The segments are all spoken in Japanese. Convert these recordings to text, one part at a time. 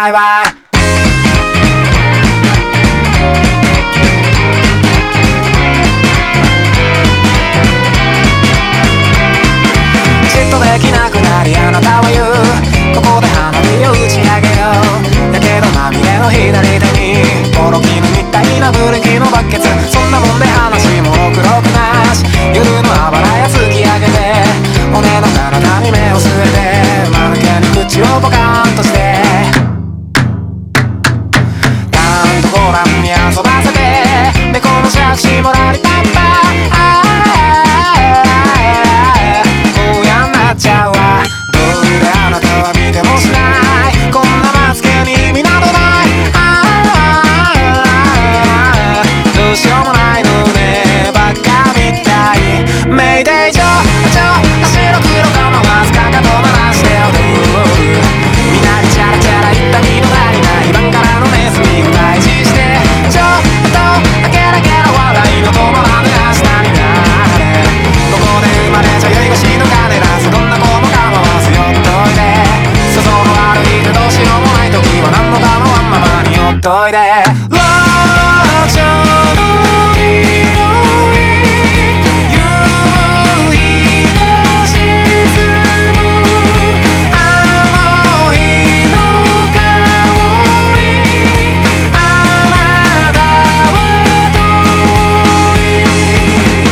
バイバイ。じっとできなくなりあなたは言う、ここで花火を打ち上げよう。だけどまみれの左手にボロキヌみたいなブレーキのバケツ。そんなもんで話もろくろくなし、夜のあばらや突き上げて骨の体に目を据えて間抜けに口をポカンとして、なんとご覧に遊ばせて猫のシャクシもラリパッパこうやんなっちゃうわ。どうであなたは見てもしない、こんなマツケに意味などない。どうしようもないのねバカみたい。メイデイジョ白黒かまわずかかと鳴らして踊る。みんなにチャラチャラ言った気の足りない晩からのネズミを退治して、ちょっとゲラゲラ笑いの止まらぬ明日になれ。ここで生まれちゃ酔い越しの金出す、どんな子も構わず寄っといて。想像の悪いけどしようもない時は何も構わんままに寄っといて。ローションの色に夕日の沈むあの日の香り、あなたは遠い。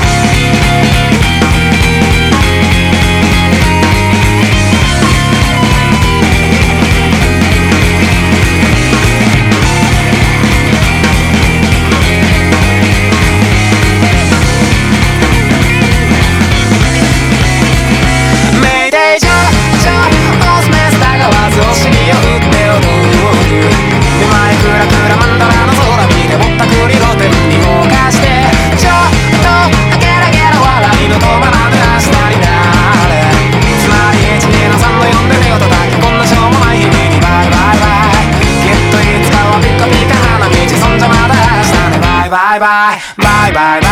メイデイジョオスメスたがわずお尻を振って踊る。手前クラクラマンダラの空見てぼったくり露天に動かして、ちょっとゲラゲラ笑いの止まらぬ明日になれ。つまり123の呼んで目を叩き、こんなしょうもない日々にバイバイバイ。きっといつかはピカピカ花道、そんじゃまだ明日ねバイバイバイバイバイバイ。